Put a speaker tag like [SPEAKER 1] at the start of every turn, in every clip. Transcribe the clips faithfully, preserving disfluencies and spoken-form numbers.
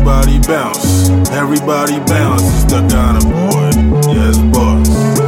[SPEAKER 1] Everybody bounce, everybody bounce. It's the Ghana boy, yes boss.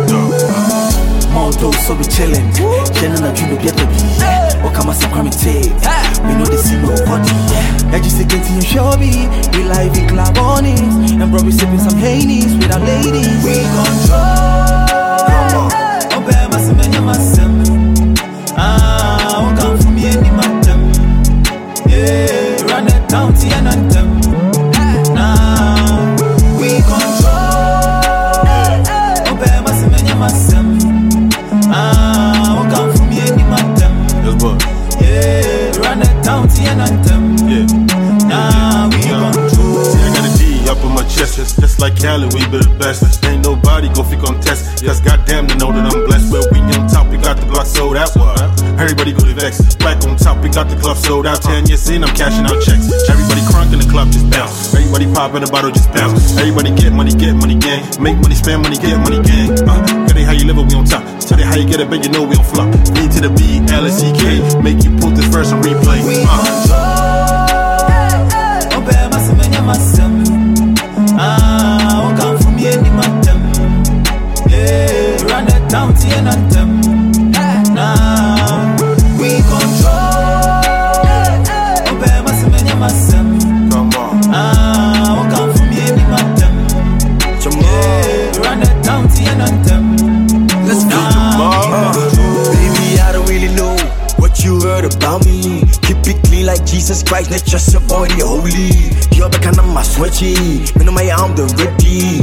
[SPEAKER 2] Monto so we chillin', chillin' a dream to get the beat. What come as a crummy tape? We know this is nobody. I just say get you show me. We live in club on it, and bro we sipping some Haineys with our ladies. We control.
[SPEAKER 1] Come on.
[SPEAKER 2] Oh, bear my semen, my semen. Ah, won't come for me any matter. Yeah, run it down to an anthem. Nah, we control. Oh, bear my semen, my semen. Ah, won't come for me any matter.
[SPEAKER 1] Yes, boy.
[SPEAKER 2] Yeah, run it down to an anthem.
[SPEAKER 1] Yeah.
[SPEAKER 2] Nah, we control.
[SPEAKER 1] See, I got a D up on my chest, just, just like Cali, we be the best. Ain't nobody go fi contest, cause goddamn they know that I'm blessed. But we on top, we got the block sold out. Everybody go to Vex. Black on top, we got the club sold out. Ten years in, I'm cashing out checks. Everybody crunk in the club, just bounce. Everybody pop in the bottle, just bounce. Everybody get money, get money, gang. Make money, spend money, get money, gang. Uh, tell they how you live, we on top. Tell they how you get it, but you know we on flop. B to the B, L S C K. Make you put this verse on replay.
[SPEAKER 2] We
[SPEAKER 1] uh.
[SPEAKER 2] control. Oh, bear my semen, my semen. Ah, won't come for me any matter. Yeah, run it down to an anthem. Nah, we control. Oh, bear my semen, my semen.
[SPEAKER 1] Come on.
[SPEAKER 2] Ah, won't come for me any matter. Yeah, run it down to an anthem.
[SPEAKER 3] Let's go.
[SPEAKER 2] Nah,
[SPEAKER 3] Baby, I don't really know what you heard about me. Keep it clean like Jesus Christ, not just your body holy. You're the kind of my sweaty. Me know my arm the ready.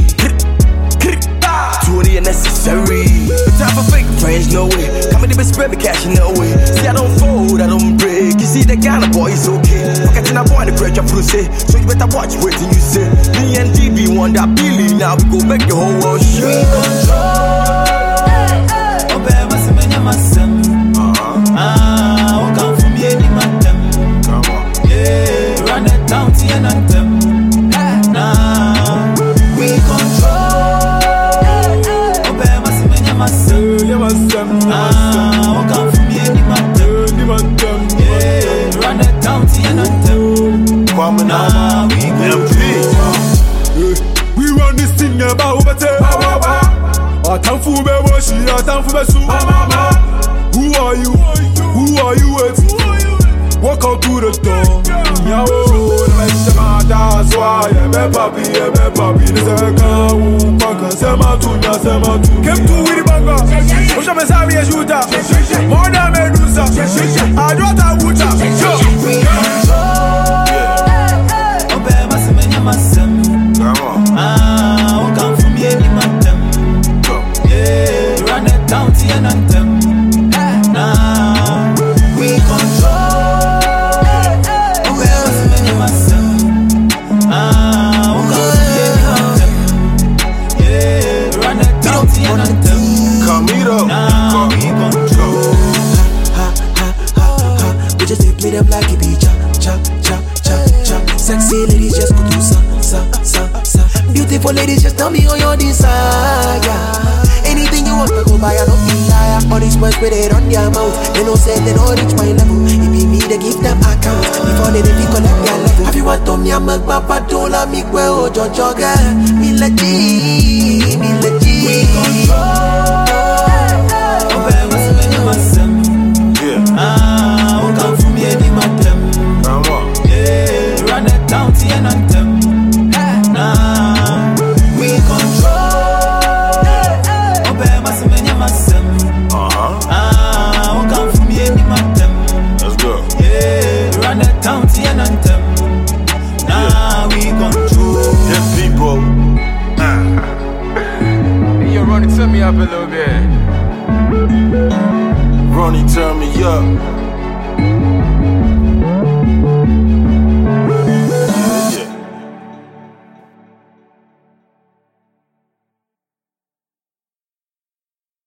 [SPEAKER 3] Too unnecessary. But time for fake friends, no way. Come in the spread me cash, no way. See, I don't fold, I don't break. You see, the Ghana boy is okay. Look at the boy, the pressure pro say. So you better watch what you say. Me and D B want that Billy. Now we go make the whole world shake.
[SPEAKER 2] we control. Oh, bear my semen, my semen. Ah, won't come for me any matter.
[SPEAKER 1] Come on.
[SPEAKER 2] Yeah, run it down to an anthem. Nah, we control. Oh, bear my semen, my semen. Ah, won't come for me any matter. Yeah, run it down to an anthem.
[SPEAKER 1] Kwame
[SPEAKER 2] Nah, we
[SPEAKER 1] M
[SPEAKER 2] control.
[SPEAKER 1] P.
[SPEAKER 4] We run this thing about over there. I time for me wash, I time for me soup. Who are you? Who are you with? Walk out to the door. Yo, the man that's why I'm a papi, I'm a papi. This is a car who conquers. Sema tu, ya sema tu. Came to with the banger. Push up and say we a shooter. More than Medusa. I don't have water.
[SPEAKER 2] We control. Oh, bear my semen, my semen.
[SPEAKER 1] Come on.
[SPEAKER 2] Ah, won't come for me any matter. Yeah, run it down to an anthem. Nah, we control. Oh, bear my semen, my semen. Ah, won't come for me any matter. Yeah, run it down to an anthem.
[SPEAKER 1] Camilo.
[SPEAKER 2] Nah, we control.
[SPEAKER 3] Ha, ha, ha, ha. We just play them like a beach. Cha, cha, cha, cha. Sexy ladies just go do sa, sa, sa, sa. Beautiful ladies just tell me all your desire. Anything you want, I go buy, I don't be liar. All these words with it on their mouth. They don't say they don't reach my level. It be me, they give them account. Before they really collect their level. Have you want to me, I'm a papa, don't let me go, Jojo, girl. Me let G, me let G.
[SPEAKER 2] We control. Oh, bear my semen, my semen.
[SPEAKER 1] Yeah.
[SPEAKER 2] Ah, won't come for me any matter.
[SPEAKER 1] Come on.
[SPEAKER 2] Yeah, run it down to an anthem. Nah, we control. Oh, bear my semen, my semen.
[SPEAKER 1] Uh-huh.
[SPEAKER 2] Ah, won't come for me any matter.
[SPEAKER 1] Let's go.
[SPEAKER 2] Yeah, run it down to an anthem. Nah, we control.
[SPEAKER 1] Them people.
[SPEAKER 4] Yo, Ronnie, turn me up a little bit.
[SPEAKER 1] Ronnie, turn me up.